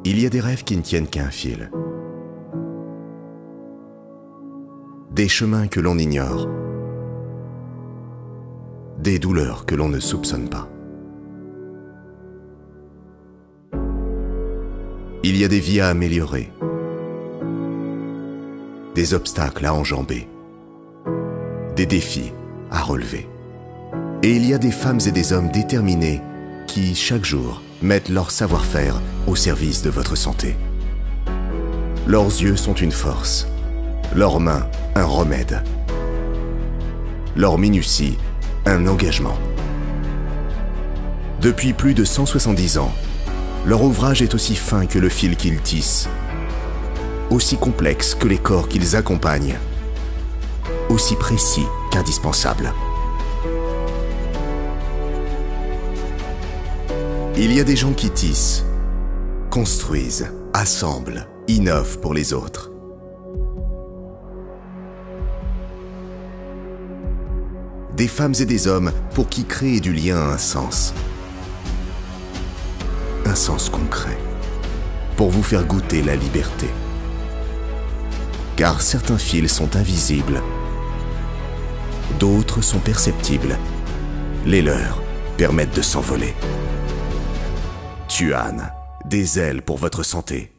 Il y a des rêves qui ne tiennent qu'à un fil. Des chemins que l'on ignore. Des douleurs que l'on ne soupçonne pas. Il y a des vies à améliorer. Des obstacles à enjamber. Des défis à relever. Et il y a des femmes et des hommes déterminés qui, chaque jour, mettent leur savoir-faire au service de votre santé. Leurs yeux sont une force, leurs mains un remède, leur minutie un engagement. Depuis plus de 170 ans, leur ouvrage est aussi fin que le fil qu'ils tissent, aussi complexe que les corps qu'ils accompagnent, aussi précis qu'indispensable. Il y a des gens qui tissent, construisent, assemblent, innovent pour les autres. Des femmes et des hommes pour qui créer du lien a un sens. Un sens concret. Pour vous faire goûter la liberté. Car certains fils sont invisibles. D'autres sont perceptibles. Les leurs permettent de s'envoler. Tuan, des ailes pour votre santé.